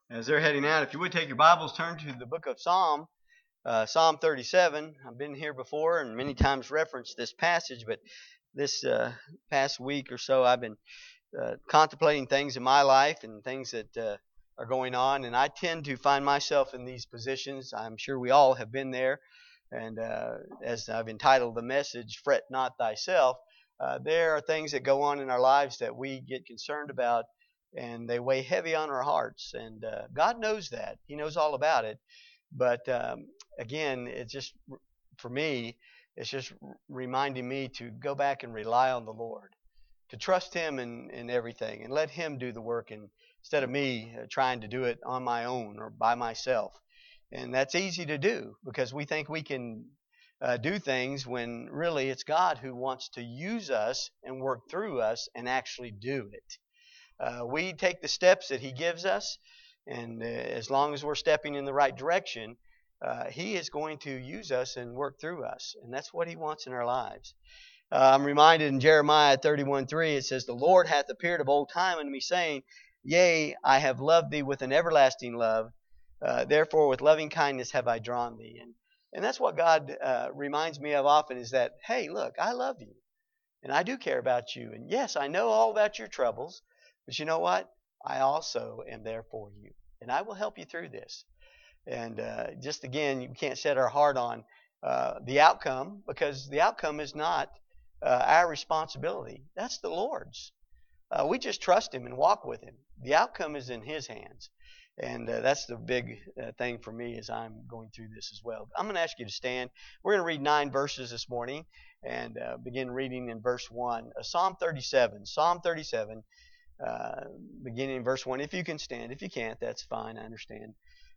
As they're heading out, if you would take your Bibles, turn to the book of Psalm 37. I've been here before and many times referenced this passage, but this past week or so I've been contemplating things in my life and things that are going on, and I tend to find myself in these positions. I'm sure we all have been there, and as I've entitled the message, Fret Not Thyself, there are things that go on in our lives that we get concerned about, and they weigh heavy on our hearts. And God knows that. He knows all about it. But again, it's just, for me, it's just reminding me to go back and rely on the Lord, to trust Him in everything, and let Him do the work, and instead of me trying to do it on my own or by myself. And that's easy to do because we think we can do things when really it's God who wants to use us and work through us and actually do it. We take the steps that He gives us, and as long as we're stepping in the right direction, He is going to use us and work through us, and that's what He wants in our lives. I'm reminded in Jeremiah 31:3, it says, "The Lord hath appeared of old time unto me, saying, Yea, I have loved thee with an everlasting love. Therefore with loving kindness have I drawn thee." And that's what God reminds me of often, is that, hey, look, I love you, and I do care about you. And yes, I know all about your troubles, but you know what? I also am there for you, and I will help you through this. And just again, you can't set our heart on the outcome, because the outcome is not our responsibility. That's the Lord's. We just trust Him and walk with Him. The outcome is in His hands. And that's the big thing for me as I'm going through this as well. I'm going to ask you to stand. We're going to read 9 verses this morning and begin reading in verse 1. Psalm 37. Psalm 37, beginning in verse 1. If you can stand. If you can't, that's fine. I understand.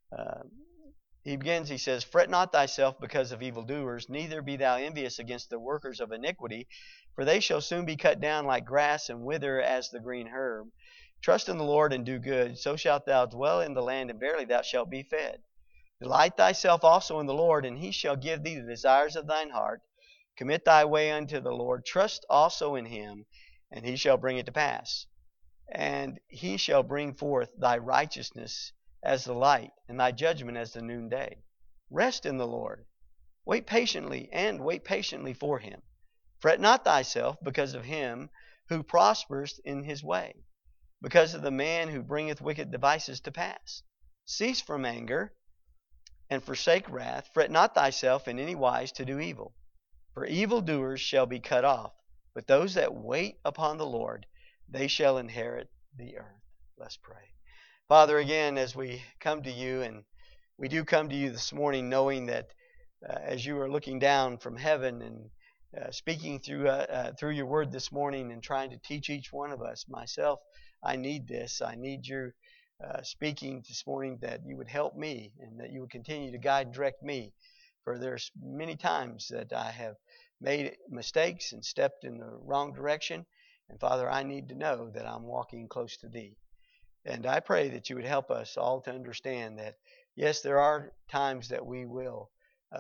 He begins, he says, "Fret not thyself because of evildoers, neither be thou envious against the workers of iniquity, for they shall soon be cut down like grass and wither as the green herb. Trust in the Lord and do good, so shalt thou dwell in the land, and verily thou shalt be fed. Delight thyself also in the Lord, and He shall give thee the desires of thine heart. Commit thy way unto the Lord. Trust also in Him, and He shall bring it to pass. And He shall bring forth thy righteousness as the light, and thy judgment as the noonday. Rest in the Lord. Wait patiently for Him. Fret not thyself because of him who prospers in his way, because of the man who bringeth wicked devices to pass. Cease from anger, and forsake wrath. Fret not thyself in any wise to do evil. For evildoers shall be cut off, but those that wait upon the Lord, they shall inherit the earth." Let's pray. Father, again, as we come to you, and we do come to you this morning knowing that as you are looking down from heaven and speaking through your word this morning and trying to teach each one of us, myself, I need this. I need your speaking this morning, that you would help me and that you would continue to guide and direct me. For there's many times that I have made mistakes and stepped in the wrong direction. And Father, I need to know that I'm walking close to Thee. And I pray that you would help us all to understand that, yes, there are times that we will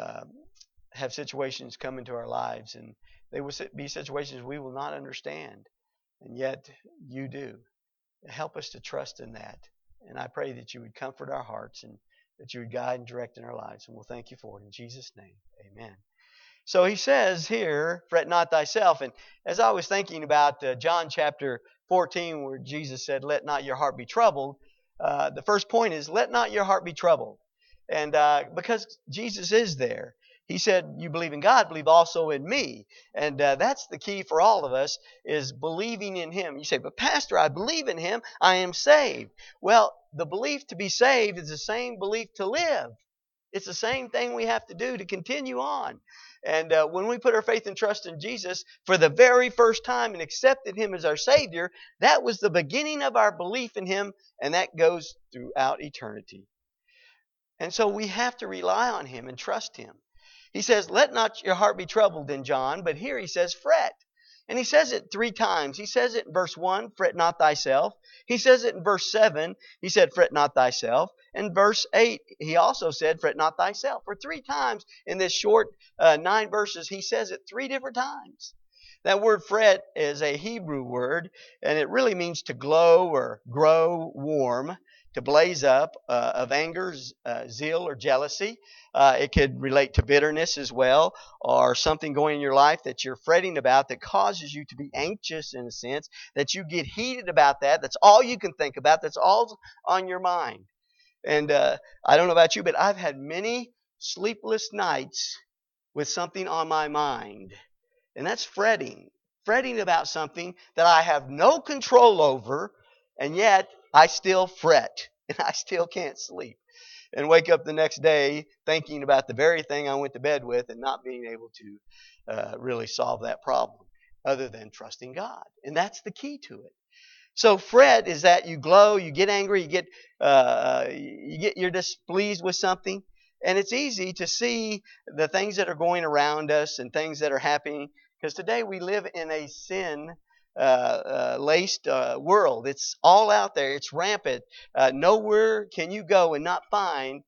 have situations come into our lives, and they will be situations we will not understand. And yet you do. Help us to trust in that. And I pray that you would comfort our hearts and that you would guide and direct in our lives. And we'll thank you for it. In Jesus' name, amen. So he says here, "Fret not thyself." And as I was thinking about John chapter 14, where Jesus said, "Let not your heart be troubled," the first point is, let not your heart be troubled. And because Jesus is there. He said, you believe in God, believe also in me. And that's the key for all of us, is believing in Him. You say, "But Pastor, I believe in Him. I am saved." Well, the belief to be saved is the same belief to live. It's the same thing we have to do to continue on. And when we put our faith and trust in Jesus for the very first time and accepted Him as our Savior, that was the beginning of our belief in Him, and that goes throughout eternity. And so we have to rely on Him and trust Him. He says, let not your heart be troubled in John, but here he says, fret. And he says it 3 times. He says it in verse 1, "Fret not thyself." He says it in verse 7, he said, "Fret not thyself." In verse 8, he also said, "Fret not thyself." For 3 times in this short 9 verses, he says it 3 different times. That word fret is a Hebrew word, and it really means to glow or grow warm, to blaze up of anger, zeal, or jealousy. It could relate to bitterness as well, or something going in your life that you're fretting about that causes you to be anxious in a sense, that you get heated about that. That's all you can think about. That's all on your mind. And I don't know about you, but I've had many sleepless nights with something on my mind. And that's fretting. Fretting about something that I have no control over, and yet I still fret. And I still can't sleep. And wake up the next day thinking about the very thing I went to bed with and not being able to really solve that problem other than trusting God. And that's the key to it. So fret is that you glow, you get angry, you're displeased with something, and it's easy to see the things that are going around us and things that are happening, because today we live in a sin laced world. It's all out there. It's rampant. Nowhere can you go and not find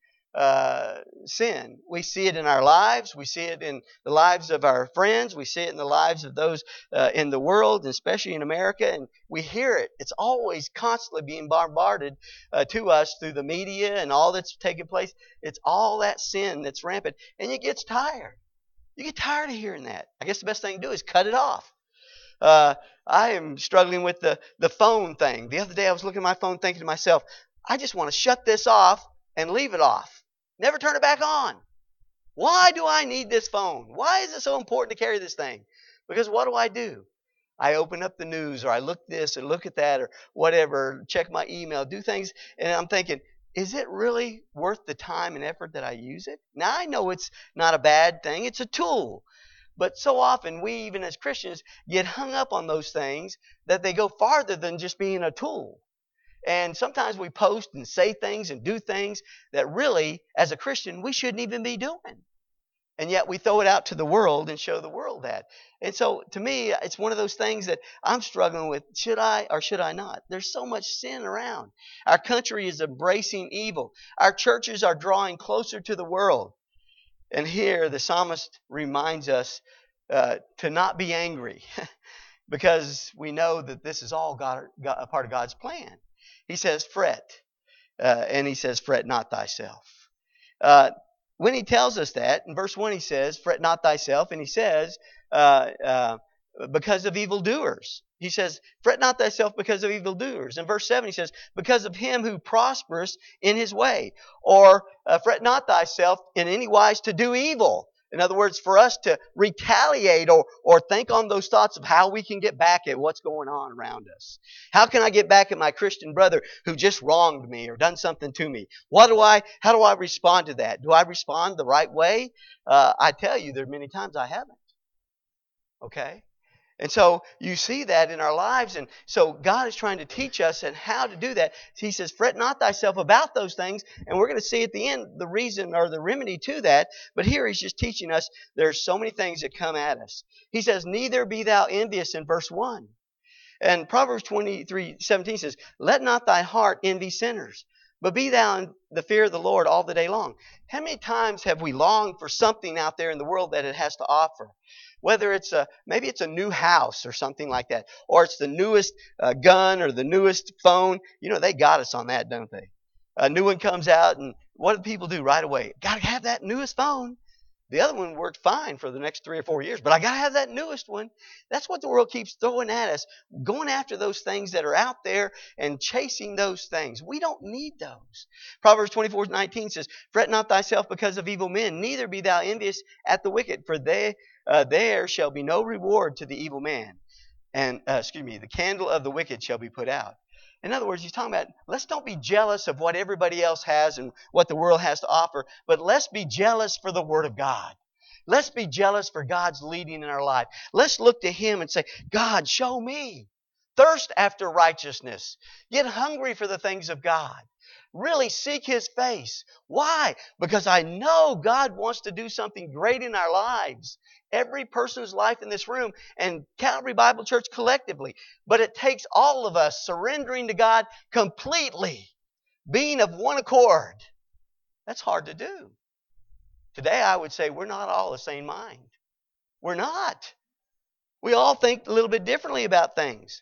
sin. We see it in our lives. We see it in the lives of our friends. We see it in the lives of those in the world, especially in America. And we hear it. It's always constantly being bombarded to us through the media and all that's taking place. It's all that sin that's rampant. And it gets tired. You get tired of hearing that. I guess the best thing to do is cut it off. I am struggling with the phone thing. The other day I was looking at my phone thinking to myself, I just want to shut this off and leave it off. Never turn it back on. Why do I need this phone? Why is it so important to carry this thing? Because what do? I open up the news, or I look this or look at that or whatever, check my email, do things, and I'm thinking, is it really worth the time and effort that I use it? Now I know it's not a bad thing. It's a tool. But so often we, even as Christians, get hung up on those things that they go farther than just being a tool. And sometimes we post and say things and do things that really, as a Christian, we shouldn't even be doing. And yet we throw it out to the world and show the world that. And so to me, it's one of those things that I'm struggling with. Should I or should I not? There's so much sin around. Our country is embracing evil. Our churches are drawing closer to the world. And here the psalmist reminds us to not be angry because we know that this is all a part of God's plan. He says, fret. And he says, fret not thyself. When he tells us that, in verse 1 he says, fret not thyself. And he says, because of evildoers. He says, fret not thyself because of evildoers. In verse 7 he says, because of him who prospereth in his way. Or fret not thyself in any wise to do evil. In other words, for us to retaliate or think on those thoughts of how we can get back at what's going on around us. How can I get back at my Christian brother who just wronged me or done something to me? How do I respond to that? Do I respond the right way? I tell you, there are many times I haven't. Okay? And so you see that in our lives. And so God is trying to teach us and how to do that. He says, fret not thyself about those things. And we're going to see at the end the reason or the remedy to that. But here he's just teaching us there's so many things that come at us. He says, neither be thou envious in verse 1. And Proverbs 23:17 says, let not thy heart envy sinners, but be thou in the fear of the Lord all the day long. How many times have we longed for something out there in the world that it has to offer? Whether it's maybe it's a new house or something like that, or it's the newest gun or the newest phone. You know, they got us on that, don't they? A new one comes out, and what do people do right away? Got to have that newest phone. The other one worked fine for the next 3 or 4 years, but I got to have that newest one. That's what the world keeps throwing at us, going after those things that are out there and chasing those things. We don't need those. Proverbs 24:19 says, fret not thyself because of evil men, neither be thou envious at the wicked, for there shall be no reward to the evil man. And, the candle of the wicked shall be put out. In other words, he's talking about, let's don't be jealous of what everybody else has and what the world has to offer, but let's be jealous for the Word of God. Let's be jealous for God's leading in our life. Let's look to Him and say, God, show me. Thirst after righteousness. Get hungry for the things of God. Really seek His face. Why? Because I know God wants to do something great in our lives. Every person's life in this room and Calvary Bible Church collectively. But it takes all of us surrendering to God completely. Being of one accord. That's hard to do. Today I would say we're not all the same mind. We're not. We all think a little bit differently about things.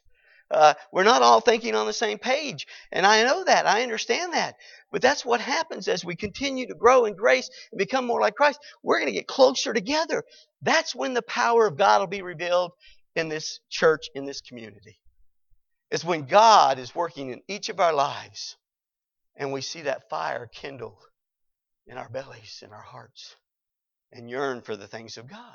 We're not all thinking on the same page. And I know that. I understand that. But that's what happens as we continue to grow in grace and become more like Christ. We're going to get closer together. That's when the power of God will be revealed in this church, in this community. It's when God is working in each of our lives and we see that fire kindle in our bellies, in our hearts, and yearn for the things of God.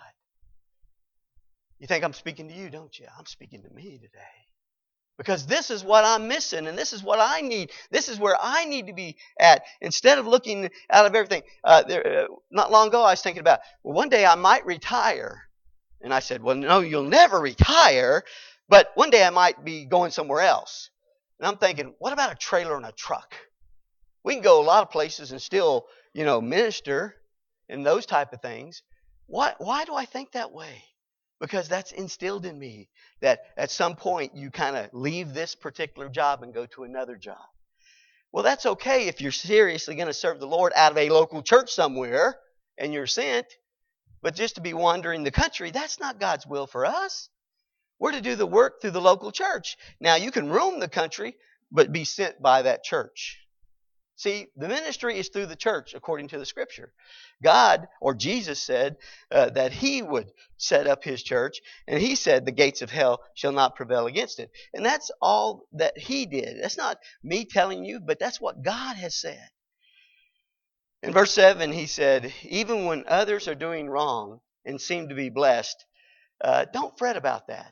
You think I'm speaking to you, don't you? I'm speaking to me today. Because this is what I'm missing, and this is what I need. This is where I need to be at. Instead of looking out of everything. Not long ago, I was thinking about, well, one day I might retire. And I said, well, no, you'll never retire, but one day I might be going somewhere else. And I'm thinking, what about a trailer and a truck? We can go a lot of places and still, minister and those type of things. Why do I think that way? Because that's instilled in me that at some point you kind of leave this particular job and go to another job. Well, that's okay if you're seriously going to serve the Lord out of a local church somewhere and you're sent. But just to be wandering the country, that's not God's will for us. We're to do the work through the local church. Now, you can roam the country, but be sent by that church. See, the ministry is through the church, according to the Scripture. God, or Jesus, said that He would set up His church, and He said the gates of hell shall not prevail against it. And that's all that He did. That's not me telling you, but that's what God has said. In verse 7, He said, even when others are doing wrong and seem to be blessed, don't fret about that.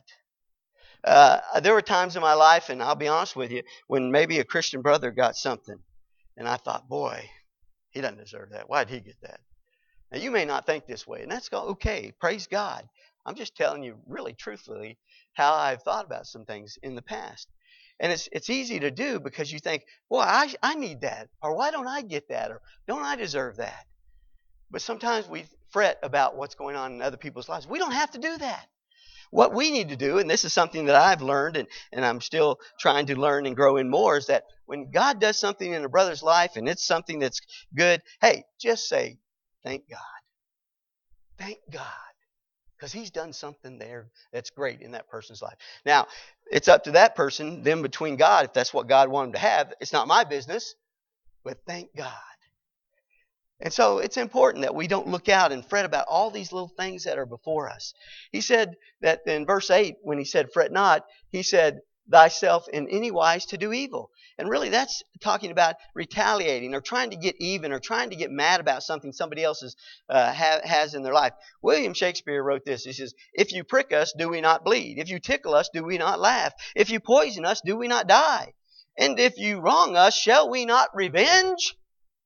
There were times in my life, and I'll be honest with you, when maybe a Christian brother got something. And I thought, boy, he doesn't deserve that. Why did he get that? Now, you may not think this way, and that's okay. Praise God. I'm just telling you really truthfully how I've thought about some things in the past. And it's easy to do because you think, boy, I need that. Or why don't I get that? Or don't I deserve that? But sometimes we fret about what's going on in other people's lives. We don't have to do that. What we need to do, and this is something that I've learned and I'm still trying to learn and grow in more, is that when God does something in a brother's life and it's something that's good, hey, just say, thank God. Thank God. Because He's done something there that's great in that person's life. Now, it's up to that person, them between God, if that's what God wanted to have. It's not my business, but thank God. And so it's important that we don't look out and fret about all these little things that are before us. He said that in verse 8, when He said, fret not, He said, thyself in any wise to do evil. And really that's talking about retaliating or trying to get even or trying to get mad about something somebody else has in their life. William Shakespeare wrote this. He says, if you prick us, do we not bleed? If you tickle us, do we not laugh? If you poison us, do we not die? And if you wrong us, shall we not revenge?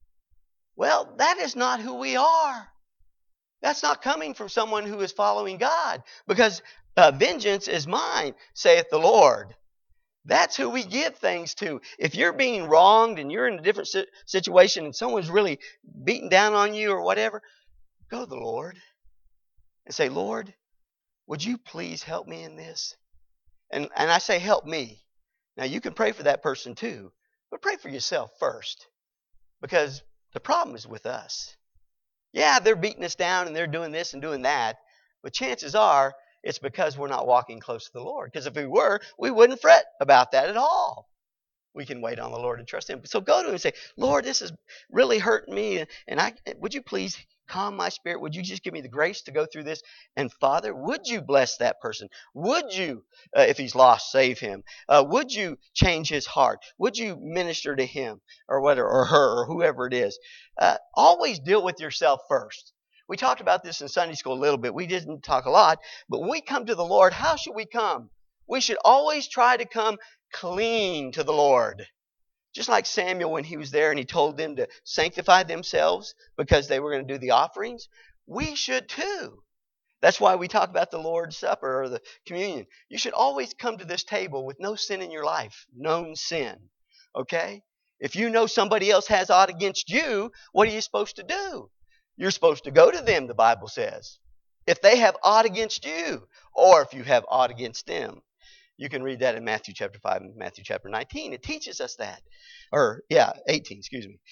Well, that is not who we are. That's not coming from someone who is following God. Because vengeance is mine, saith the Lord. That's who we give things to. If you're being wronged and you're in a different situation and someone's really beating down on you or whatever, go to the Lord and say, Lord, would you please help me in this? And I say help me. Now you can pray for that person too, but pray for yourself first. Because the problem is with us. Yeah, they're beating us down and they're doing this and doing that. But chances are it's because we're not walking close to the Lord. Because if we were, we wouldn't fret about that at all. We can wait on the Lord and trust Him. So go to Him and say, Lord, this is really hurting me. And would you please calm my spirit? Would you just give me the grace to go through this? And Father, would you bless that person? Would you, if he's lost, save him? Would you change his heart? Would you minister to him or her or whoever it is? Always deal with yourself first. We talked about this in Sunday school a little bit. We didn't talk a lot. But when we come to the Lord, how should we come? We should always try to come clean to the Lord. Just like Samuel when he was there and he told them to sanctify themselves because they were going to do the offerings, we should too. That's why we talk about the Lord's Supper or the communion. You should always come to this table with no sin in your life, known sin. Okay? If you know somebody else has aught against you, what are you supposed to do? You're supposed to go to them, the Bible says. If they have aught against you, or if you have aught against them. You can read that in Matthew chapter 5 and Matthew chapter 19. It teaches us that. 18, excuse me.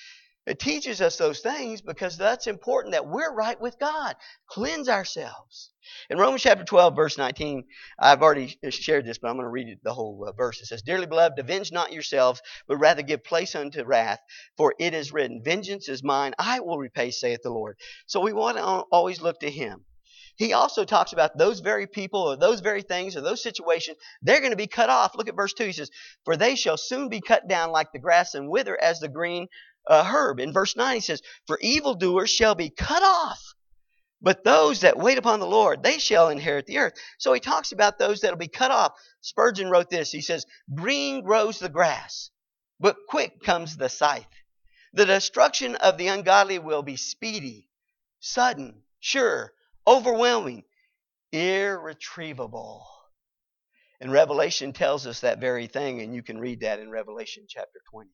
It teaches us those things because that's important that we're right with God. Cleanse ourselves. In Romans chapter 12, verse 19, I've already shared this, but I'm going to read the whole verse. It says, Dearly beloved, avenge not yourselves, but rather give place unto wrath, for it is written, Vengeance is mine, I will repay, saith the Lord. So we want to always look to Him. He also talks about those very people or those very things or those situations, they're going to be cut off. Look at verse 2. He says, For they shall soon be cut down like the grass and wither as the green herb. In verse 9 he says, For evildoers shall be cut off, but those that wait upon the Lord, they shall inherit the earth. So he talks about those that will be cut off. Spurgeon wrote this. He says, Green grows the grass, but quick comes the scythe. The destruction of the ungodly will be speedy, sudden, sure, overwhelming, irretrievable. And Revelation tells us that very thing, and you can read that in Revelation chapter 20.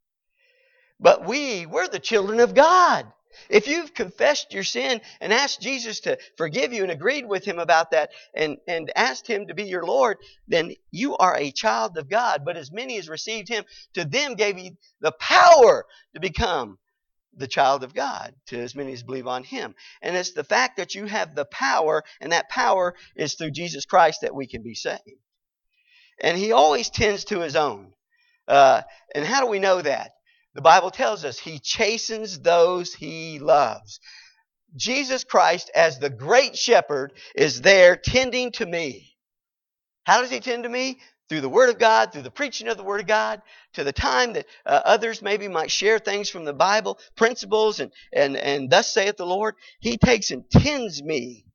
But we're the children of God. If you've confessed your sin and asked Jesus to forgive you and agreed with Him about that and asked Him to be your Lord, then you are a child of God. But as many as received Him, to them gave He the power to become the child of God, to as many as believe on Him. And it's the fact that you have the power, and that power is through Jesus Christ that we can be saved. And He always tends to His own. And how do we know that? The Bible tells us He chastens those He loves. Jesus Christ, as the great shepherd, is there tending to me. How does He tend to me? Through the Word of God, through the preaching of the Word of God, to the time that others maybe might share things from the Bible, principles, and thus saith the Lord. He takes and tends me.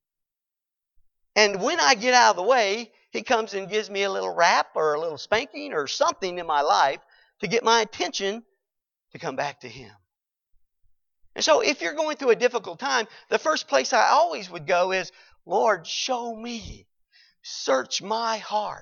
And when I get out of the way, He comes and gives me a little rap or a little spanking or something in my life to get my attention to come back to Him. And so if you're going through a difficult time, the first place I always would go is, Lord, show me. Search my heart.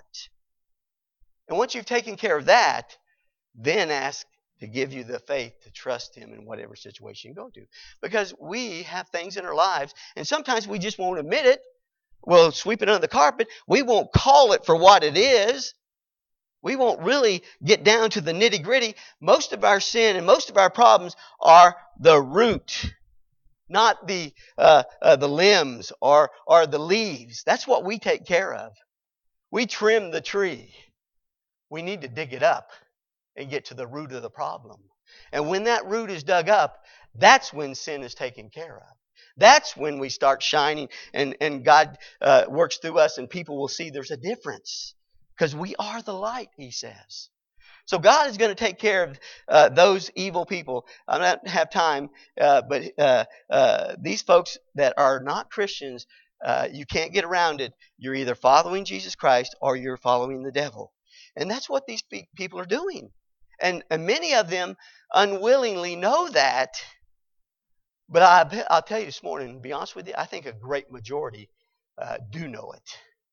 And once you've taken care of that, then ask to give you the faith to trust Him in whatever situation you go to. Because we have things in our lives, and sometimes we just won't admit it. We'll sweep it under the carpet. We won't call it for what it is. We won't really get down to the nitty-gritty. Most of our sin and most of our problems are the root, not the limbs or the leaves. That's what we take care of. We trim the tree. We need to dig it up and get to the root of the problem. And when that root is dug up, that's when sin is taken care of. That's when we start shining and God works through us and people will see there's a difference. Because we are the light, He says. So God is going to take care of those evil people. I don't have time, but these folks that are not Christians, you can't get around it. You're either following Jesus Christ or you're following the devil. And that's what these people are doing. And many of them unwillingly know that. But I'll tell you this morning, to be honest with you, I think a great majority do know it.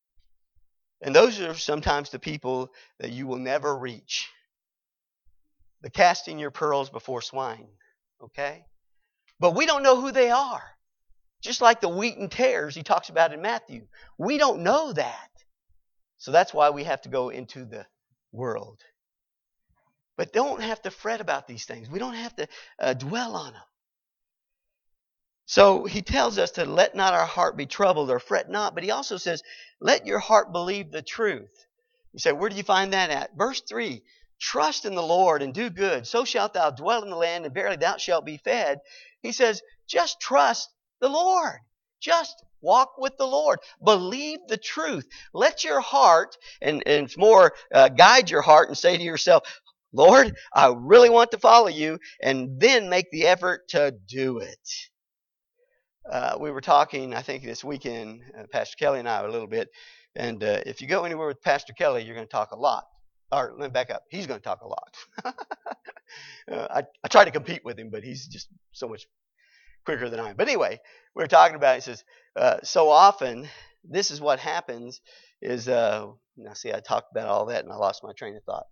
And those are sometimes the people that you will never reach. The casting your pearls before swine. Okay? But we don't know who they are. Just like the wheat and tares He talks about in Matthew. We don't know that. So that's why we have to go into the world. But don't have to fret about these things. We don't have to dwell on them. So He tells us to let not our heart be troubled or fret not. But He also says, let your heart believe the truth. You say, where do you find that at? Verse 3, trust in the Lord and do good. So shalt thou dwell in the land, and verily thou shalt be fed. He says, just trust the Lord. Just walk with the Lord. Believe the truth. Let your heart, and it's more, guide your heart and say to yourself, Lord, I really want to follow you, and then make the effort to do it. We were talking, I think this weekend, Pastor Kelly and I a little bit, and if you go anywhere with Pastor Kelly, you're going to talk a lot. Or let me back up. He's going to talk a lot. I try to compete with him, but he's just so much quicker than I am. But anyway, we were talking about it. He says, so often, this is what happens is, now see, I talked about all that and I lost my train of thought.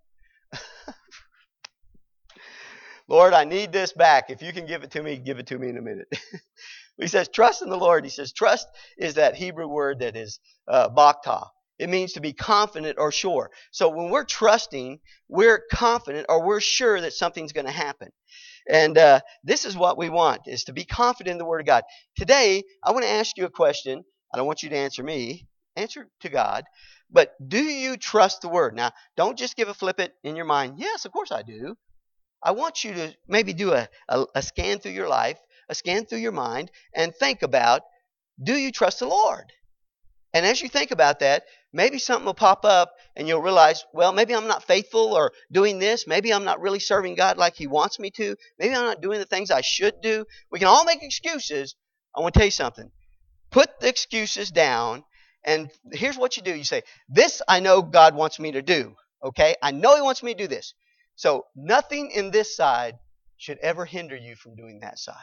Lord, I need this back. If you can give it to me in a minute. He says, trust in the Lord. He says, trust is that Hebrew word that is baktah. It means to be confident or sure. So when we're trusting, we're confident or we're sure that something's going to happen. And this is what we want, is to be confident in the Word of God. Today, I want to ask you a question. I don't want you to answer me. Answer to God. But do you trust the Word? Now, don't just give a flip it in your mind. Yes, of course I do. I want you to maybe do a scan through your life, a scan through your mind, and think about, do you trust the Lord? And as you think about that, maybe something will pop up and you'll realize, well, maybe I'm not faithful or doing this. Maybe I'm not really serving God like He wants me to. Maybe I'm not doing the things I should do. We can all make excuses. I want to tell you something. Put the excuses down, and here's what you do. You say, this I know God wants me to do. Okay? I know He wants me to do this. So nothing in this side should ever hinder you from doing that side.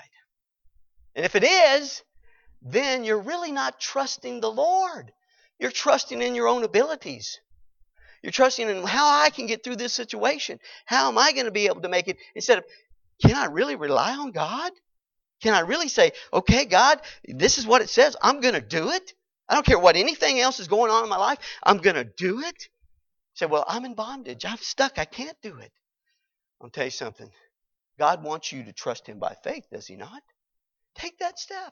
And if it is, then you're really not trusting the Lord. You're trusting in your own abilities. You're trusting in how I can get through this situation. How am I going to be able to make it? Instead of, can I really rely on God? Can I really say, okay, God, this is what it says. I'm going to do it. I don't care what anything else is going on in my life. I'm going to do it. Say, well, I'm in bondage. I'm stuck. I can't do it. I'll tell you something. God wants you to trust Him by faith, does He not? Take that step.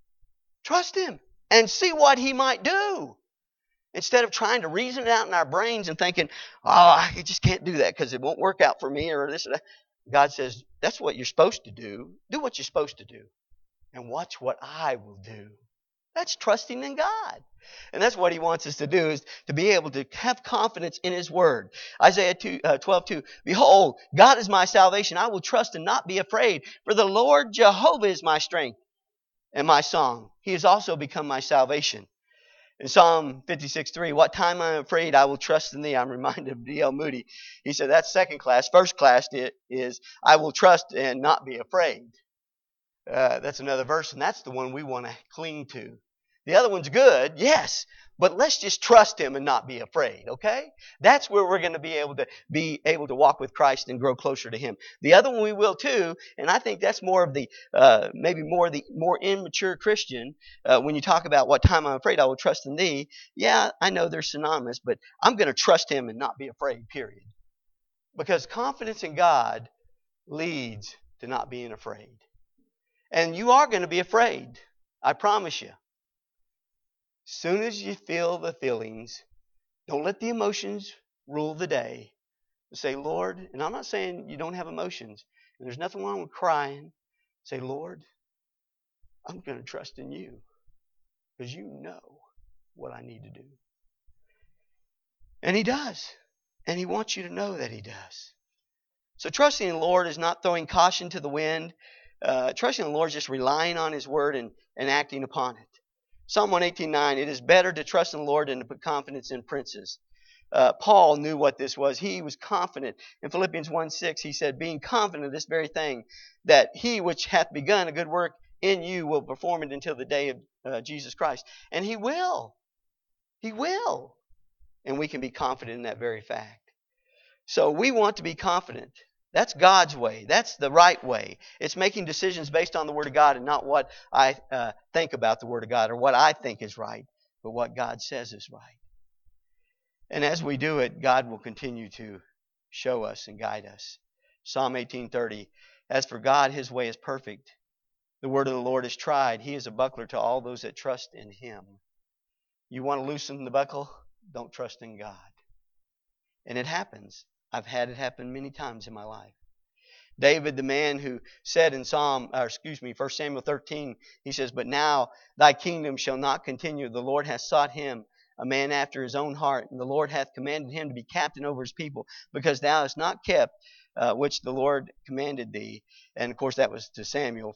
Trust Him and see what He might do. Instead of trying to reason it out in our brains and thinking, oh, I just can't do that because it won't work out for me or this or that. God says, that's what you're supposed to do. Do what you're supposed to do. And watch what I will do. That's trusting in God. And that's what He wants us to do, is to be able to have confidence in His Word. Isaiah 12:2, behold, God is my salvation. I will trust and not be afraid. For the Lord Jehovah is my strength and my song. He has also become my salvation. In Psalm 56:3, what time I am afraid, I will trust in Thee. I'm reminded of D.L. Moody. He said that's second class. First class is I will trust and not be afraid. That's another verse, and that's the one we want to cling to. The other one's good, yes, but let's just trust Him and not be afraid, okay? That's where we're going to be able to walk with Christ and grow closer to Him. The other one we will too, and I think that's more of the maybe more immature Christian. When you talk about what time I'm afraid, I will trust in Thee. Yeah, I know they're synonymous, but I'm going to trust Him and not be afraid. Period. Because confidence in God leads to not being afraid, and you are going to be afraid. I promise you. Soon as you feel the feelings, don't let the emotions rule the day. Say, Lord, and I'm not saying you don't have emotions, and there's nothing wrong with crying. Say, Lord, I'm going to trust in You because You know what I need to do. And He does. And He wants you to know that He does. So trusting in the Lord is not throwing caution to the wind. Trusting in the Lord is just relying on His Word and acting upon it. Psalm 118:9, it is better to trust in the Lord than to put confidence in princes. Paul knew what this was. He was confident. In Philippians 1:6, he said, being confident of this very thing, that He which hath begun a good work in you will perform it until the day of Jesus Christ. And He will. He will. And we can be confident in that very fact. So we want to be confident. That's God's way. That's the right way. It's making decisions based on the Word of God and not what I think about the Word of God or what I think is right, but what God says is right. And as we do it, God will continue to show us and guide us. Psalm 18:30, as for God, His way is perfect. The word of the Lord is tried. He is a buckler to all those that trust in Him. You want to loosen the buckle? Don't trust in God. And it happens. I've had it happen many times in my life. David, the man who said in 1 Samuel 13, he says, but now thy kingdom shall not continue. The Lord hath sought him, a man after his own heart, and the Lord hath commanded him to be captain over his people, because thou hast not kept which the Lord commanded thee. And of course that was to Samuel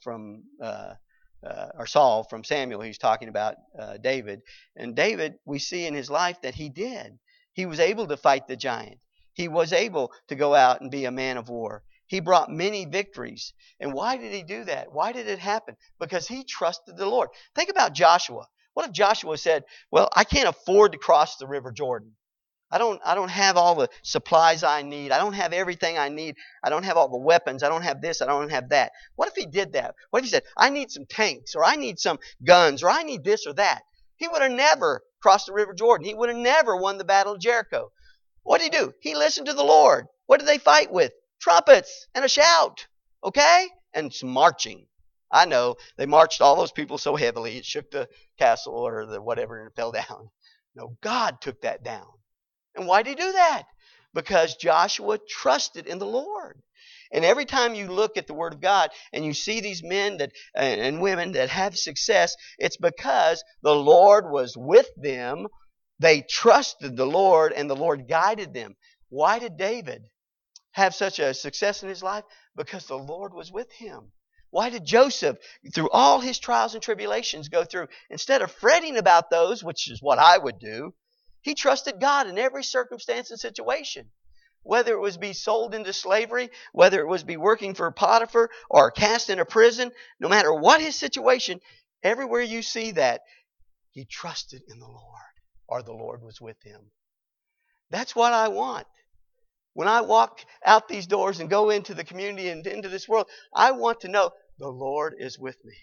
or Saul from Samuel. He's talking about David. And David, we see in his life that he did. He was able to fight the giant. He was able to go out and be a man of war. He brought many victories. And why did he do that? Why did it happen? Because he trusted the Lord. Think about Joshua. What if Joshua said, well, I can't afford to cross the River Jordan. I don't have all the supplies I need. I don't have everything I need. I don't have all the weapons. I don't have this. I don't have that. What if he did that? What if he said, I need some tanks, or I need some guns, or I need this or that? He would have never cross the River Jordan. He would have never won the battle of Jericho. What did he do? He listened to the Lord. What did they fight with? Trumpets and a shout. Okay? And some marching. I know they marched all those people so heavily it shook the castle or the whatever and it fell down. No, God took that down. And why did he do that? Because Joshua trusted in the Lord. And every time you look at the Word of God and you see these men that and women that have success, it's because the Lord was with them. They trusted the Lord and the Lord guided them. Why did David have such a success in his life? Because the Lord was with him. Why did Joseph, through all his trials and tribulations, go through, instead of fretting about those, which is what I would do, he trusted God in every circumstance and situation. Whether it was be sold into slavery, whether it was be working for Potiphar or cast in a prison, no matter what his situation, everywhere you see that, he trusted in the Lord, or the Lord was with him. That's what I want. When I walk out these doors and go into the community and into this world, I want to know the Lord is with me.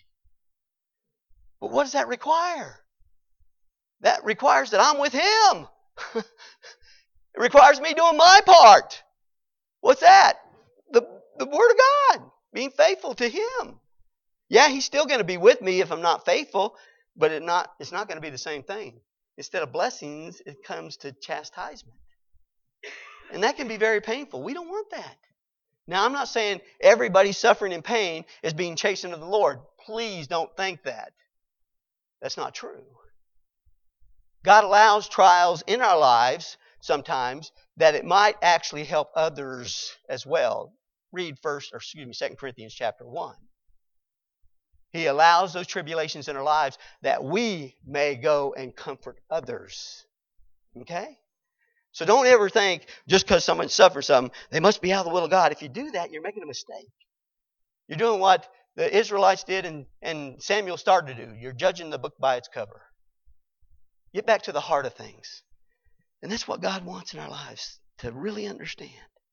But what does that require? That requires that I'm with Him. It requires me doing my part. What's that? The Word of God. Being faithful to Him. Yeah, He's still going to be with me if I'm not faithful, but it's not going to be the same thing. Instead of blessings, it comes to chastisement. And that can be very painful. We don't want that. Now, I'm not saying everybody suffering in pain is being chastened of the Lord. Please don't think that. That's not true. God allows trials in our lives sometimes that it might actually help others as well. Read 2 Corinthians chapter 1. He allows those tribulations in our lives that we may go and comfort others. Okay? So don't ever think just because someone suffers something, they must be out of the will of God. If you do that, you're making a mistake. You're doing what the Israelites did and Samuel started to do. You're judging the book by its cover. Get back to the heart of things. And that's what God wants in our lives, to really understand.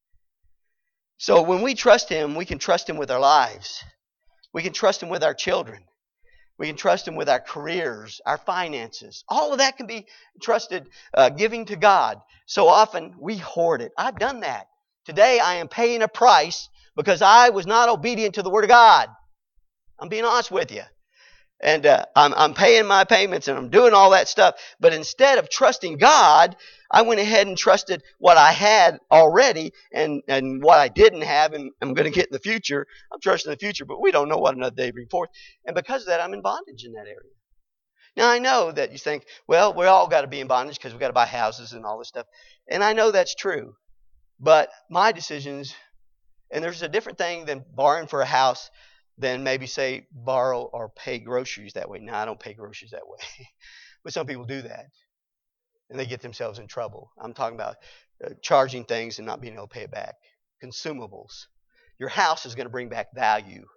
So when we trust Him, we can trust Him with our lives. We can trust Him with our children. We can trust Him with our careers, our finances. All of that can be trusted, giving to God. So often we hoard it. I've done that. Today I am paying a price because I was not obedient to the Word of God. I'm being honest with you. And I'm paying my payments and I'm doing all that stuff. But instead of trusting God, I went ahead and trusted what I had already and what I didn't have and I'm going to get in the future. I'm trusting the future, but we don't know what another day brings forth. And because of that, I'm in bondage in that area. Now, I know that you think, well, we all got to be in bondage because we've got to buy houses and all this stuff. And I know that's true. But my decisions, and there's a different thing than borrowing for a house than maybe, say, borrow or pay groceries that way. Now, I don't pay groceries that way. But some people do that. And they get themselves in trouble. I'm talking about charging things and not being able to pay it back. Consumables. Your house is going to bring back value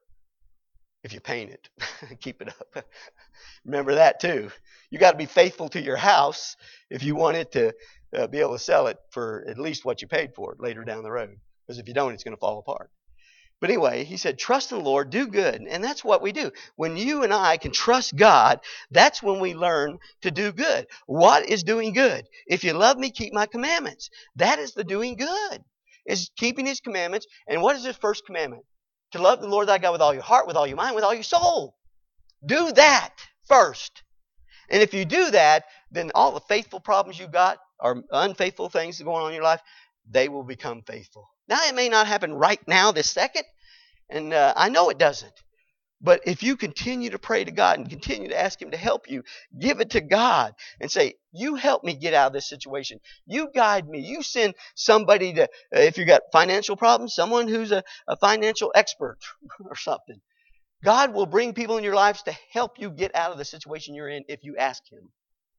if you paint it. Keep it up. Remember that too. You got to be faithful to your house if you want it to be able to sell it for at least what you paid for it later down the road. Because if you don't, it's going to fall apart. But anyway, he said, trust in the Lord, do good. And that's what we do. When you and I can trust God, that's when we learn to do good. What is doing good? If you love me, keep my commandments. That is the doing good. Is keeping His commandments. And what is His first commandment? To love the Lord thy God with all your heart, with all your mind, with all your soul. Do that first. And if you do that, then all the faithful problems you've got, or unfaithful things going on in your life, they will become faithful. Now, it may not happen right now, this second, and I know it doesn't. But if you continue to pray to God and continue to ask Him to help you, give it to God and say, you help me get out of this situation. You guide me. You send somebody to, if you got financial problems, someone who's a financial expert or something. God will bring people in your lives to help you get out of the situation you're in if you ask Him.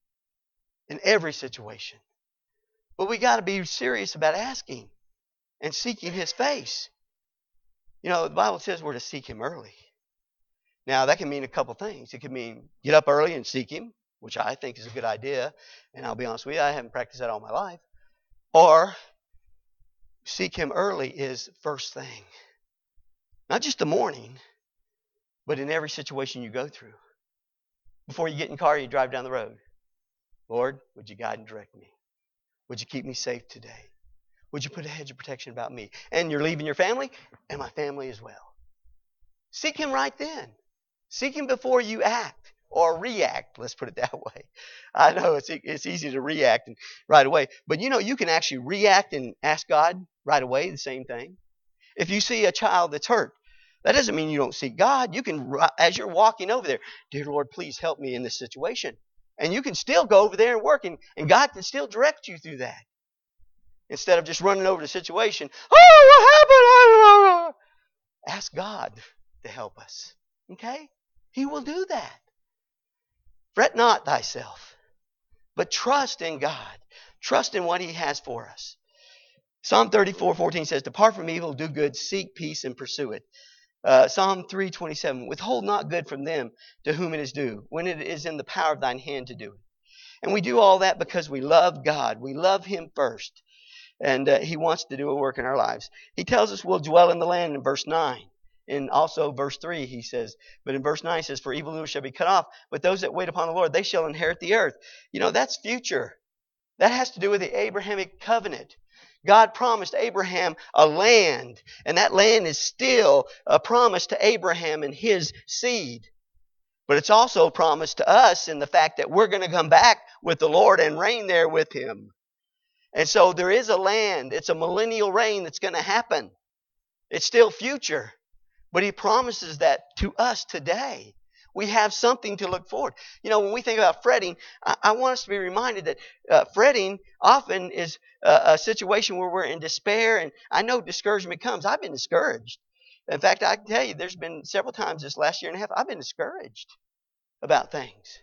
In every situation. But we got to be serious about asking and seeking His face. You know, the Bible says we're to seek Him early. Now, that can mean a couple things. It can mean get up early and seek Him, which I think is a good idea. And I'll be honest with you, I haven't practiced that all my life. Or seek Him early is first thing. Not just the morning, but in every situation you go through. Before you get in the car, you drive down the road. Lord, would you guide and direct me? Would you keep me safe today? Would you put a hedge of protection about me? And you're leaving your family and my family as well. Seek Him right then. Seek Him before you act or react. Let's put it that way. I know it's easy to react right away. But you can actually react and ask God right away the same thing. If you see a child that's hurt, that doesn't mean you don't seek God. You can, as you're walking over there, dear Lord, please help me in this situation. And you can still go over there and work, and God can still direct you through that. Instead of just running over the situation, oh, what happened? Ask God to help us. Okay? He will do that. Fret not thyself, but trust in God. Trust in what He has for us. Psalm 34:14 says, depart from evil, do good, seek peace, and pursue it. Psalm 3:27, withhold not good from them to whom it is due, when it is in the power of thine hand to do it. And we do all that because we love God. We love Him first. And He wants to do a work in our lives. He tells us we'll dwell in the land in verse 9. And also verse 3 he says, but in verse 9 he says, for evildoers shall be cut off, but those that wait upon the Lord, they shall inherit the earth. That's future. That has to do with the Abrahamic covenant. God promised Abraham a land, and that land is still a promise to Abraham and his seed. But it's also a promise to us in the fact that we're going to come back with the Lord and reign there with Him. And so there is a land. It's a millennial reign that's going to happen. It's still future. But He promises that to us today. We have something to look forward. When we think about fretting, I want us to be reminded that fretting often is a situation where we're in despair. And I know discouragement comes. I've been discouraged. In fact, I can tell you, there's been several times this last year and a half, I've been discouraged about things.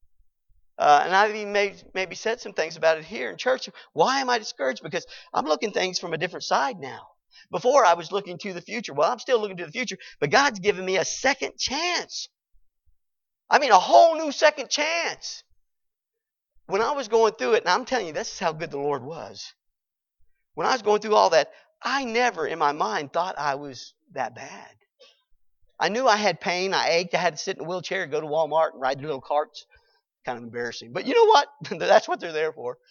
And I've even maybe said some things about it here in church. Why am I discouraged? Because I'm looking things from a different side now. Before I was looking to the future. Well, I'm still looking to the future, but God's given me a second chance. I mean, a whole new second chance. When I was going through it, and I'm telling you, this is how good the Lord was. When I was going through all that, I never in my mind thought I was that bad. I knew I had pain. I ached. I had to sit in a wheelchair, go to Walmart and ride the little carts. Kind of embarrassing. But you know what? That's what they're there for.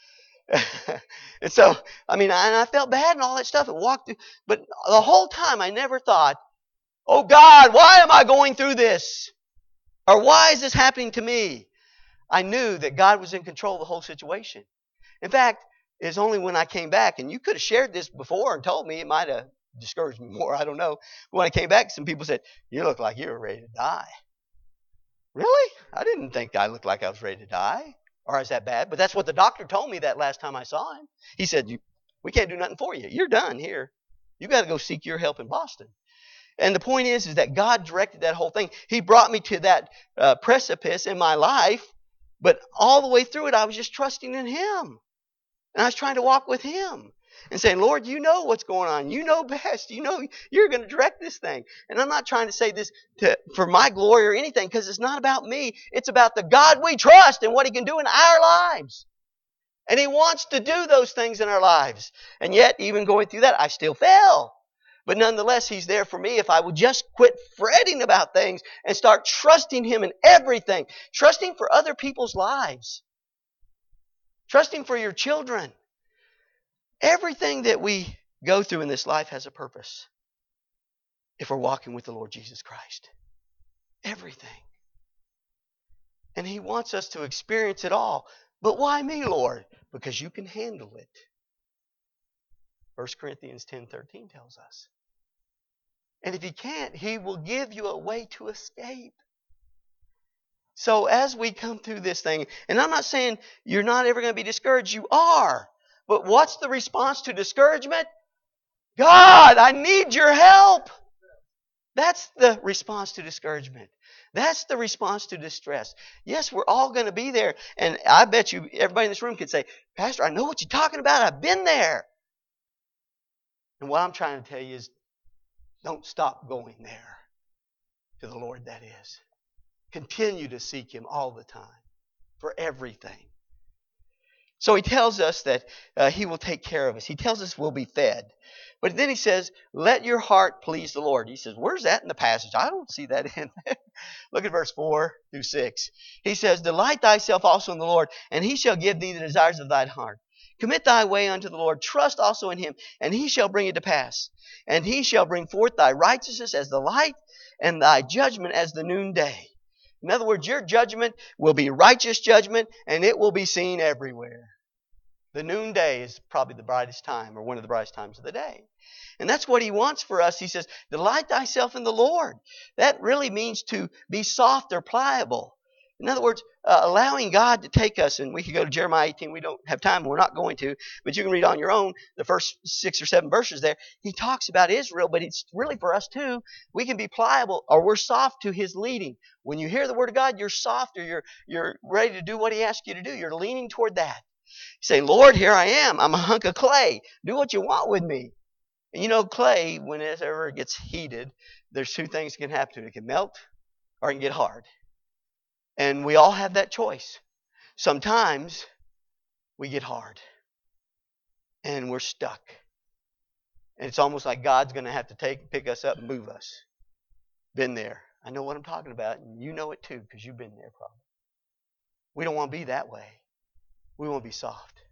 And so, I felt bad and all that stuff and walked through. But the whole time I never thought, oh God, why am I going through this? Or why is this happening to me? I knew that God was in control of the whole situation. In fact, it's only when I came back, and you could have shared this before and told me, it might have discouraged me more, I don't know. But when I came back, some people said, you look like you were ready to die. Really? I didn't think I looked like I was ready to die. Or is that bad? But that's what the doctor told me that last time I saw him. He said, we can't do nothing for you. You're done here. You got to go seek your help in Boston. And the point is that God directed that whole thing. He brought me to that precipice in my life, but all the way through it, I was just trusting in Him. And I was trying to walk with Him and saying, Lord, you know what's going on. You know best. You know you're going to direct this thing. And I'm not trying to say this for my glory or anything, because it's not about me. It's about the God we trust and what He can do in our lives. And He wants to do those things in our lives. And yet, even going through that, I still fail. But nonetheless, He's there for me if I would just quit fretting about things and start trusting Him in everything. Trusting for other people's lives. Trusting for your children. Everything that we go through in this life has a purpose. If we're walking with the Lord Jesus Christ. Everything. And He wants us to experience it all. But why me, Lord? Because you can handle it. 1 Corinthians 10:13 tells us. And if He can't, He will give you a way to escape. So as we come through this thing, and I'm not saying you're not ever going to be discouraged, you are. But what's the response to discouragement? God, I need your help. That's the response to discouragement. That's the response to distress. Yes, we're all going to be there. And I bet you everybody in this room could say, Pastor, I know what you're talking about. I've been there. And what I'm trying to tell you is, don't stop going there to the Lord, that is. Continue to seek Him all the time for everything. So he tells us that he will take care of us. He tells us we'll be fed. But then he says, let your heart please the Lord. He says, where's that in the passage? I don't see that in there. Look at verse 4 through 6. He says, delight thyself also in the Lord, and he shall give thee the desires of thine heart. Commit thy way unto the Lord. Trust also in him, and he shall bring it to pass. And he shall bring forth thy righteousness as the light, and thy judgment as the noonday. In other words, your judgment will be righteous judgment, and it will be seen everywhere. The noonday is probably the brightest time, or one of the brightest times of the day. And that's what he wants for us. He says, delight thyself in the Lord. That really means to be soft or pliable. In other words, allowing God to take us, and we could go to Jeremiah 18. We don't have time, we're not going to, but you can read on your own the first 6 or 7 verses there. He talks about Israel, but it's really for us too. We can be pliable, or we're soft to his leading. When you hear the word of God, you're soft, or you're ready to do what he asks you to do. You're leaning toward that. You say, Lord, here I am. I'm a hunk of clay. Do what you want with me. And you know, clay, whenever it gets heated, there's 2 things that can happen to it. It can melt or it can get hard. And we all have that choice. Sometimes we get hard and we're stuck. And it's almost like God's going to have to pick us up and move us. Been there. I know what I'm talking about, and you know it too because you've been there probably. We don't want to be that way. We want to be soft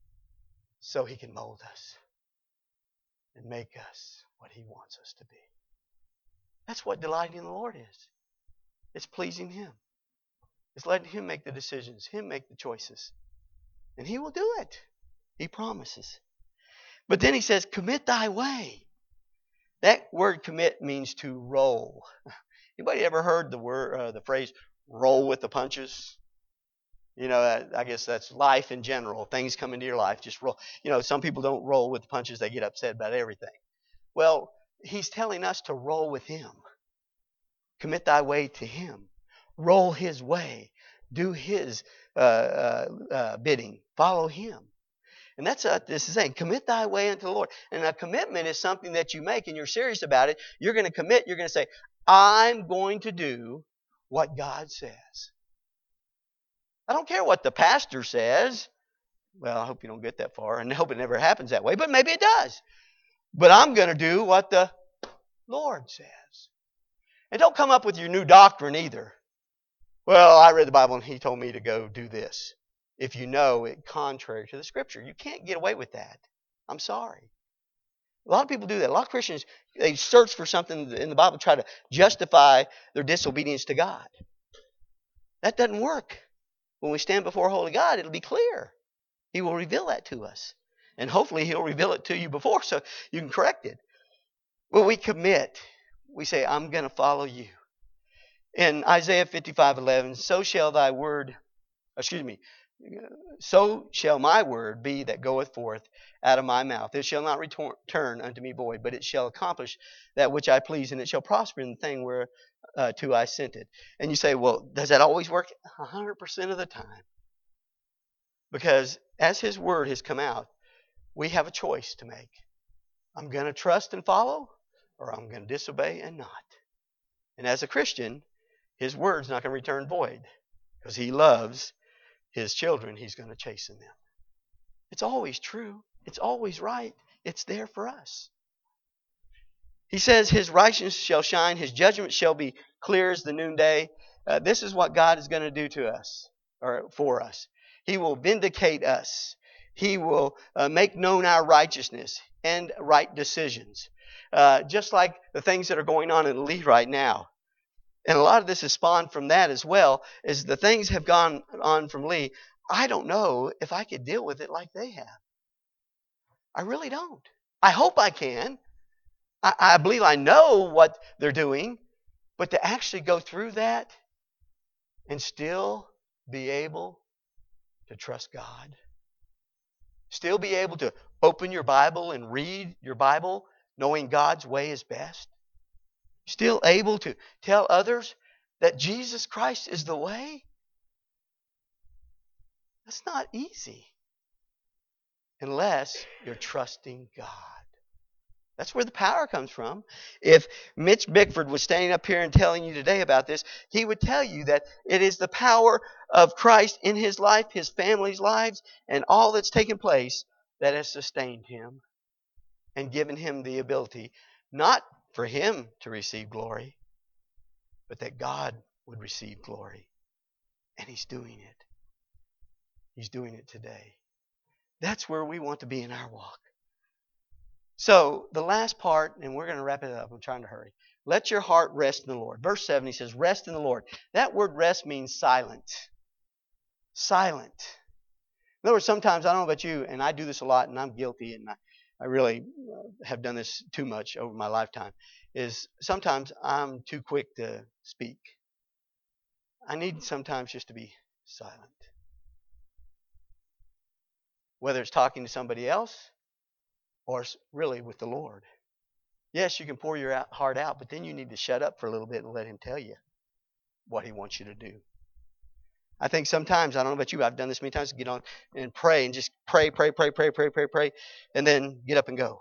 so he can mold us and make us what he wants us to be. That's what delighting in the Lord is. It's pleasing him. It's letting him make the decisions, him make the choices. And he will do it. He promises. But then he says, commit thy way. That word commit means to roll. Anybody ever heard the phrase roll with the punches? You know, I guess that's life in general. Things come into your life, just roll. You know, some people don't roll with the punches. They get upset about everything. Well, he's telling us to roll with him. Commit thy way to him. Roll his way. Do his bidding. Follow him. And that's what this is saying. Commit thy way unto the Lord. And a commitment is something that you make and you're serious about it. You're going to commit. You're going to say, I'm going to do what God says. I don't care what the pastor says. Well, I hope you don't get that far, and I hope it never happens that way, but maybe it does. But I'm going to do what the Lord says. And don't come up with your new doctrine either. Well, I read the Bible and he told me to go do this. If you know it contrary to the Scripture. You can't get away with that. I'm sorry. A lot of people do that. A lot of Christians, they search for something in the Bible, try to justify their disobedience to God. That doesn't work. When we stand before holy God, it'll be clear. He will reveal that to us. And hopefully he'll reveal it to you before so you can correct it. When we commit, we say, I'm going to follow you. In Isaiah 55:11, so shall my word be that goeth forth out of my mouth. It shall not return unto me void, but it shall accomplish that which I please, and it shall prosper in the thing whereto I sent it. And you say, well, does that always work? 100% of the time. Because as his word has come out, we have a choice to make. I'm going to trust and follow, or I'm going to disobey and not. And as a Christian, his word's not going to return void. Because he loves his children, he's going to chasten them. It's always true. It's always right. It's there for us. He says his righteousness shall shine. His judgment shall be clear as the noonday. This is what God is going to do to us, or for us. He will vindicate us. He will make known our righteousness and right decisions. Just like the things that are going on in Lee right now. And a lot of this is spawned from that as well, as the things have gone on from Lee. I don't know if I could deal with it like they have. I really don't. I hope I can. I believe I know what they're doing. But to actually go through that and still be able to trust God. Still be able to open your Bible and read your Bible knowing God's way is best. Still able to tell others that Jesus Christ is the way. That's not easy unless you're trusting God. That's where the power comes from. If Mitch Bickford was standing up here and telling you today about this, he would tell you that it is the power of Christ in his life, his family's lives, and all that's taken place that has sustained him and given him the ability, not for him to receive glory, but that God would receive glory. And he's doing it. He's doing it today. That's where we want to be in our walk. So, the last part, and we're going to wrap it up. I'm trying to hurry. Let your heart rest in the Lord. Verse 7, he says, rest in the Lord. That word rest means silent. Silent. In other words, sometimes, I don't know about you, and I do this a lot, and I'm guilty, and I really have done this too much over my lifetime, is sometimes I'm too quick to speak. I need sometimes just to be silent. Whether it's talking to somebody else or really with the Lord. Yes, you can pour your heart out, but then you need to shut up for a little bit and let him tell you what he wants you to do. I think sometimes, I don't know about you, I've done this many times, get on and pray and just pray, and then get up and go.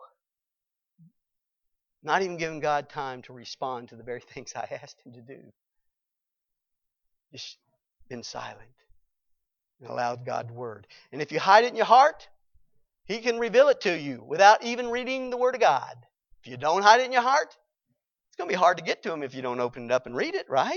Not even giving God time to respond to the very things I asked him to do. Just been silent and allowed God's word. And if you hide it in your heart, he can reveal it to you without even reading the Word of God. If you don't hide it in your heart, it's going to be hard to get to him if you don't open it up and read it, right?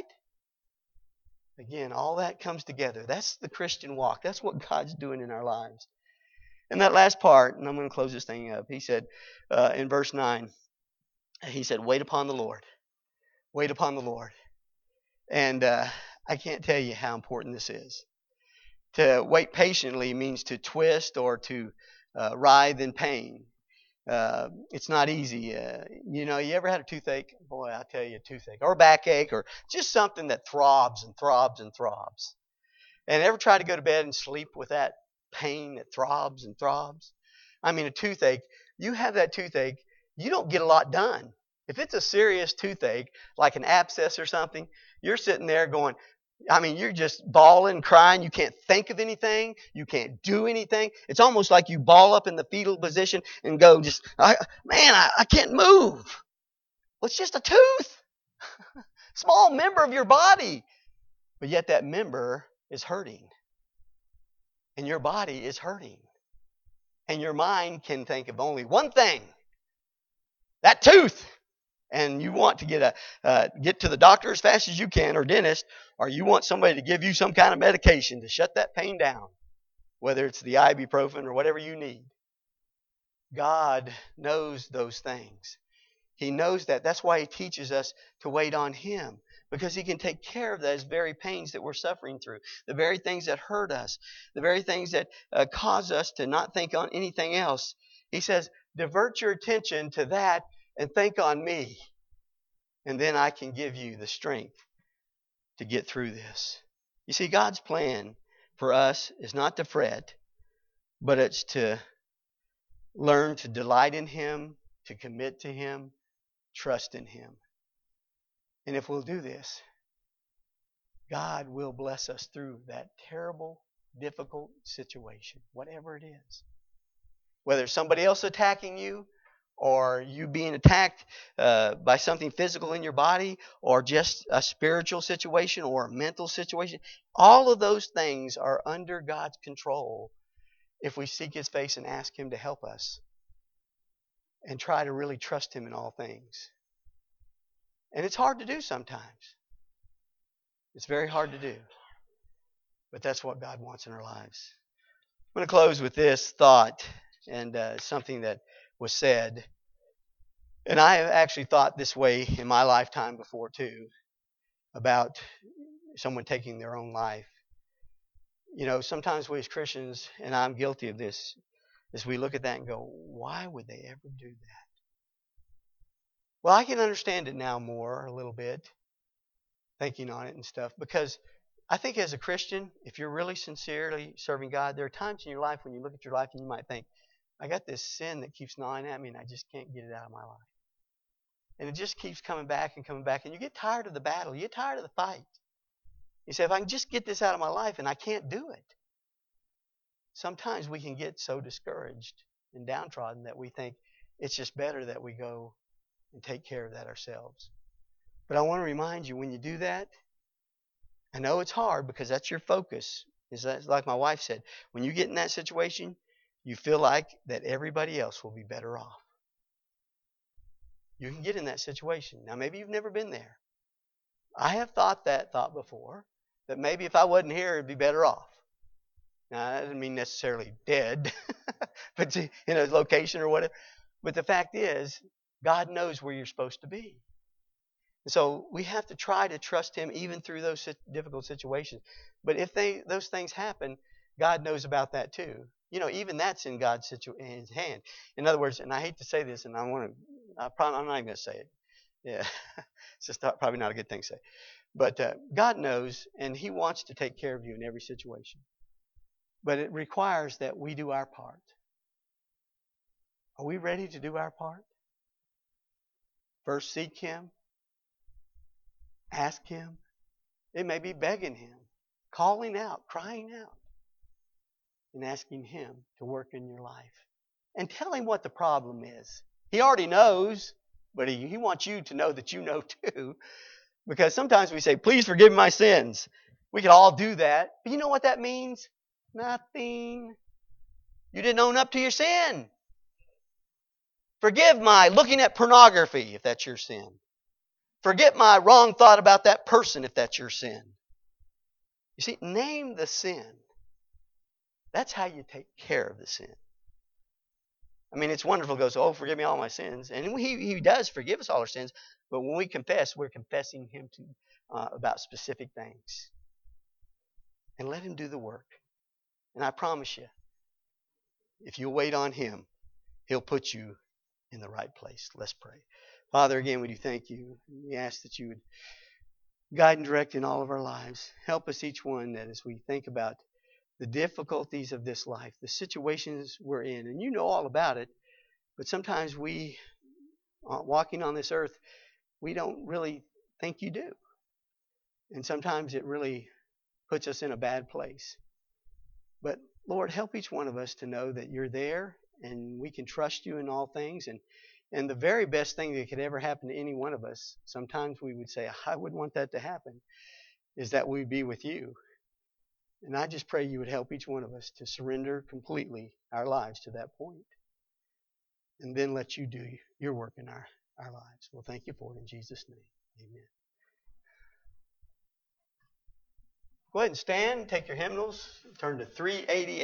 Again, all that comes together. That's the Christian walk. That's what God's doing in our lives. And that last part, and I'm going to close this thing up, he said in verse 9, he said, wait upon the Lord. Wait upon the Lord. And I can't tell you how important this is. To wait patiently means to twist or to writhe in pain. It's not easy. You ever had a toothache? Boy, I'll tell you, a toothache. Or a backache, or just something that throbs and throbs and throbs. And ever try to go to bed and sleep with that pain that throbs and throbs? I mean, a toothache, you have that toothache, you don't get a lot done. If it's a serious toothache, like an abscess or something, you're sitting there going, you're just bawling, crying. You can't think of anything. You can't do anything. It's almost like you ball up in the fetal position and go I can't move. Well, it's just a tooth. Small member of your body. But yet that member is hurting. And your body is hurting. And your mind can think of only one thing. That tooth. And you want to get to the doctor as fast as you can, or dentist, or you want somebody to give you some kind of medication to shut that pain down, whether it's the ibuprofen or whatever you need. God knows those things. He knows that. That's why he teaches us to wait on him, because he can take care of those very pains that we're suffering through, the very things that hurt us, the very things that cause us to not think on anything else. He says, divert your attention to that and think on me. And then I can give you the strength to get through this. You see, God's plan for us is not to fret, but it's to learn to delight in him, to commit to him, trust in him. And if we'll do this, God will bless us through that terrible, difficult situation, whatever it is. Whether it's somebody else attacking you, or you being attacked by something physical in your body, or just a spiritual situation or a mental situation. All of those things are under God's control if we seek his face and ask him to help us and try to really trust him in all things. And it's hard to do sometimes. It's very hard to do. But that's what God wants in our lives. I'm going to close with this thought, and something that was said. And I have actually thought this way in my lifetime before too, about someone taking their own life. Sometimes we as Christians, and I'm guilty of this, is we look at that and go, why would they ever do that? Well, I can understand it now more, a little bit, thinking on it and stuff, because I think as a Christian, if you're really sincerely serving God, there are times in your life when you look at your life and you might think, I got this sin that keeps gnawing at me and I just can't get it out of my life. And it just keeps coming back, and you get tired of the battle. You get tired of the fight. You say, if I can just get this out of my life, and I can't do it. Sometimes we can get so discouraged and downtrodden that we think, It's just better that we go and take care of that ourselves. But I want to remind you, when you do that, I know it's hard because that's your focus. Is that, like my wife said, when you get in that situation, you feel like that everybody else will be better off. You can get in that situation. Now, maybe you've never been there. I have thought that thought before, that maybe if I wasn't here, it'd be better off. Now, that doesn't mean necessarily dead, but in a location or whatever. But the fact is, God knows where you're supposed to be. And so we have to try to trust Him even through those difficult situations. But if those things happen, God knows about that too. Even that's in God's hand. In other words, and I hate to say this, and I'm not even going to say it. Yeah, it's just probably not a good thing to say. But God knows, and He wants to take care of you in every situation. But it requires that we do our part. Are we ready to do our part? First, seek Him. Ask Him. It may be begging Him, calling out, crying out, and asking Him to work in your life. And tell Him what the problem is. He already knows, but He wants you to know that you know too. Because sometimes we say, please forgive my sins. We can all do that. But you know what that means? Nothing. You didn't own up to your sin. Forgive my looking at pornography, if that's your sin. Forget my wrong thought about that person, if that's your sin. You see, name the sin. That's how you take care of the sin. I mean, it's wonderful. It goes, oh, forgive me all my sins. And He does forgive us all our sins. But when we confess, we're confessing Him about specific things. And let Him do the work. And I promise you, if you'll wait on Him, He'll put you in the right place. Let's pray. Father, again, we do thank You. We ask that You would guide and direct in all of our lives. Help us each one that as we think about the difficulties of this life, the situations we're in, and You know all about it, but sometimes we, walking on this earth, we don't really think You do. And sometimes it really puts us in a bad place. But Lord, help each one of us to know that You're there and we can trust You in all things. And the very best thing that could ever happen to any one of us, sometimes we would say, I wouldn't want that to happen, is that we'd be with You. And I just pray You would help each one of us to surrender completely our lives to that point. And then let You do Your work in our lives. Well, thank You for it in Jesus' name. Amen. Go ahead and stand, take your hymnals, turn to 380.